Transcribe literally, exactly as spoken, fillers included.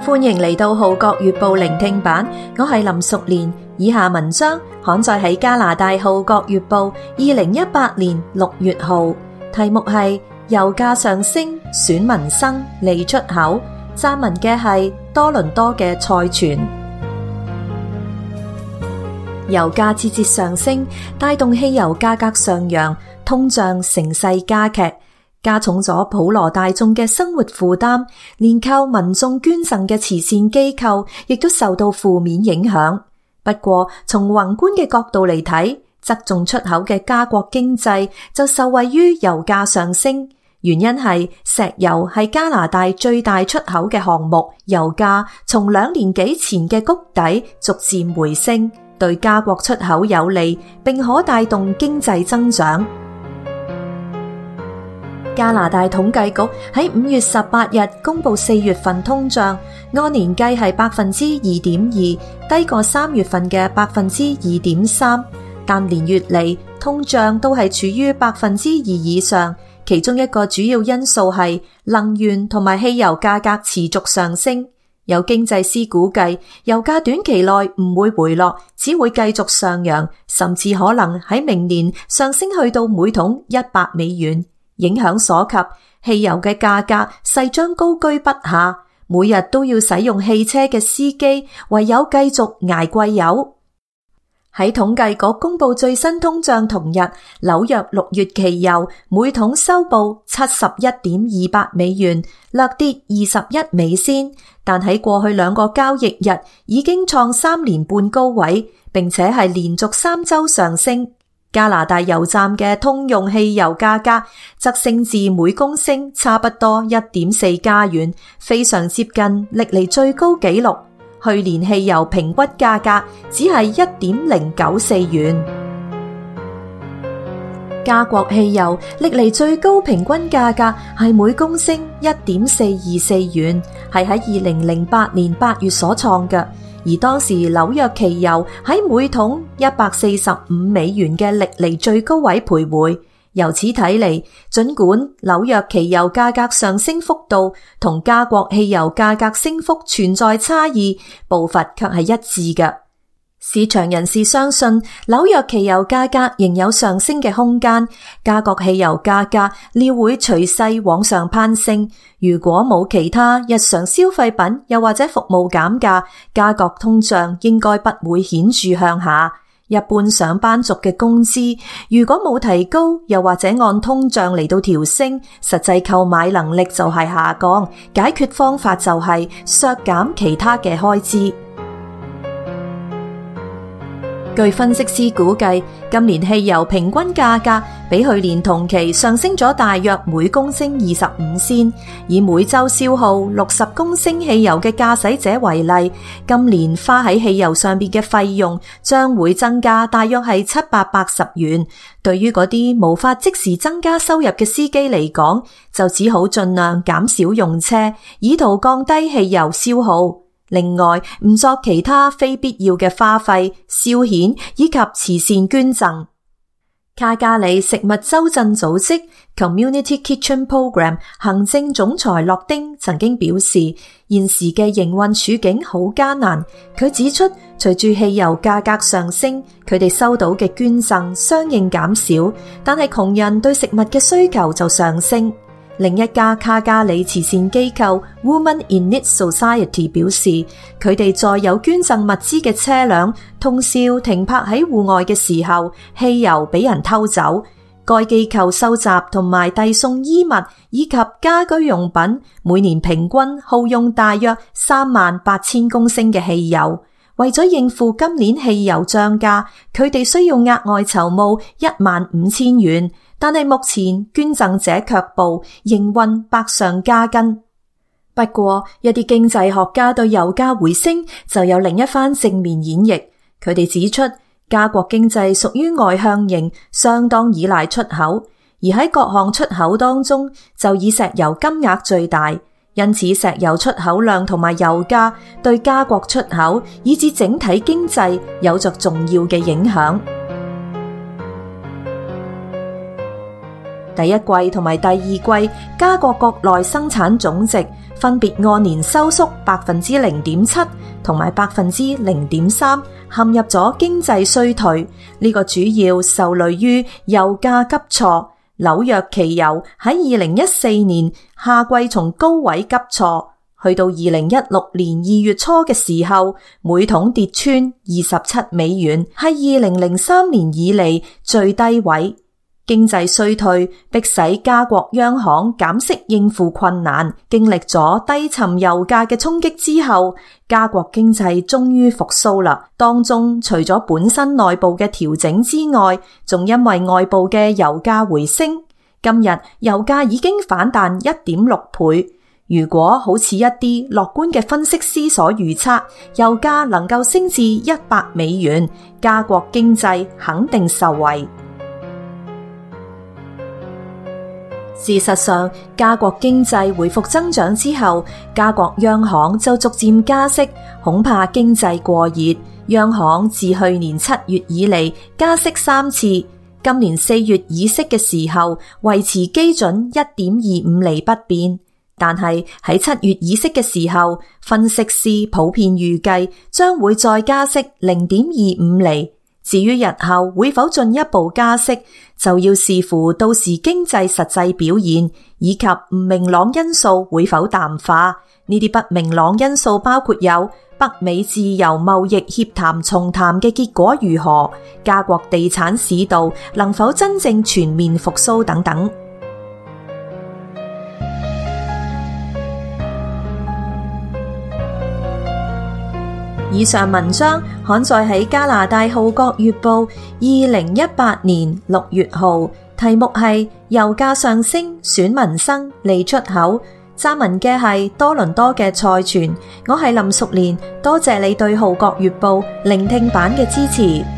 歡迎嚟到《號角月報》聆聽版，我係林淑蓮。以下文章刊載喺加拿大《號角月報》二零一八年六月號，題目係油價上升，損民生，利出口。撰文嘅係多倫多嘅蔡全。油價節節上升，帶動汽油價格上揚，通脹乘勢加劇，加重咗普羅大眾嘅生活負擔，連靠民眾捐贈嘅慈善機構亦都受到負面影響。不過，從宏觀嘅角度嚟睇，側重出口嘅加國經濟就受惠於油價上升。原因係石油係加拿大最大出口嘅項目，油價從兩年幾前嘅谷底逐漸回升，對加國出口有利，並可帶動經濟增長。加拿大統計局喺五月十八日公布四月份通脹，按年計係百分之二點二，低過三月份嘅百分之二點三，但連月嚟通脹都係處於百分之二以上。其中一個主要因素係能源同埋汽油價格持續上升。有經濟師估計，油價短期內唔會回落，只會繼續上揚，甚至可能喺明年上升去到每桶一百美元。影響所及，汽油嘅價格勢將高居不下，每日都要使用汽車嘅司機唯有繼續捱貴油。喺統計局公布最新通脹同日，紐約六月期油每桶收報七十一點二八美元，略跌二十一美仙，但喺過去兩個交易日已經創三年半高位，並且係連續三周上升。加拿大油站嘅通用汽油價格則升至每公升差不多一點四加元，非常接近歷嚟最高紀錄。去年汽油平均價格只係一點零九四元。加國汽油歷嚟最高平均價格係每公升一點四二四元，係喺二零零八年八月所創嘅。而當時紐約期油喺每桶一百四十五美元嘅歷嚟最高位徘徊。由此睇嚟，儘管紐約期油價格上升幅度同加國汽油價格升幅存在差異，步伐卻係一致嘅。市場人士相信紐約期油價格仍有上升嘅空間，加國汽油價格料會隨勢往上攀升。如果冇其他日常消費品又或者服務減價，加國通脹應該不會顯著向下。一般上班族嘅工資如果冇提高，又或者按通脹嚟到調升，實際購買能力就係下降。解決方法就係削減其他嘅開支。據分析師估計，今年汽油平均價格比去年同期上升咗大約每公升二十五仙。以每周消耗六十公升汽油嘅駕駛者為例，今年花喺汽油上邊嘅費用將會增加大約係七百八十元。對於嗰啲無法即時增加收入嘅司機嚟講，就只好盡量減少用車，以圖降低汽油消耗。另外，唔作其他非必要嘅花費、消遣以及慈善捐贈。卡加里食物周鎮組織 Community Kitchen Program 行政總裁洛丁曾經表示，現時嘅營運處境好艱難。佢指出，隨住汽油價格上升，佢哋收到嘅捐贈相應減少，但係窮人對食物嘅需求就上升。另一家卡加里慈善機構 Women in Need Society 表示，佢哋載有捐贈物資嘅車輛通宵停泊喺戶外嘅時候，汽油俾人偷走。該機構收集同埋遞送衣物以及家居用品，每年平均耗用大約三萬八千公升嘅汽油。為咗應付今年汽油漲價，佢哋需要額外籌募一萬五千元。但係目前捐贈者卻步，營運百上加斤。不過，一啲經濟學家對油價回升就有另一番正面演繹。佢哋指出，加國經濟屬於外向型，相當依賴出口，而喺各項出口當中，就以石油金額最大。因此，石油出口量同埋油價對加國出口以至整體經濟有着重要嘅影響。 第一季同埋第二季，加國國內生產總值分別按年收縮百分之零點七同埋百分之零點三，陷入咗經濟衰退。呢個主要受累於油價急挫。紐約期油喺二零一四年夏季從高位急挫，去到二零一六年二月初嘅時候，每桶跌穿二十七美元，係二零零三年以嚟最低位。經濟衰退迫使加國央行減息應付困難，經歷咗低沉油價嘅衝擊之後，加國經濟終於復甦啦。當中除咗本身內部嘅調整之外，仲因為外部嘅油價回升。今日油價已經反彈 一點六倍。如果好似一啲樂觀嘅分析師所預測，油價能夠升至一百美元，加國經濟肯定受惠。事實上，加國經濟回復增長之後，加國央行就逐漸加息，恐怕經濟過熱。央行自去年七月以嚟加息三次，今年四月議息嘅時候維持基準一點二五厘不變，但係喺七月議息嘅時候，分析師普遍預計將會再加息零點二五厘。至於日後會否進一步加息，就要視乎到時經濟實際表現以及唔明朗因素會否淡化。呢啲不明朗因素包括有北美自由貿易協談重談嘅結果如何，加國地產市道能否真正全面復甦等等。以上文章刊載喺加拿大《號角月報》二零一八年六月號，題目係油價上升損民生利出口。撰文嘅係多倫多嘅蔡傳，我係林淑蓮，多謝你對《號角月報》聆聽版嘅支持。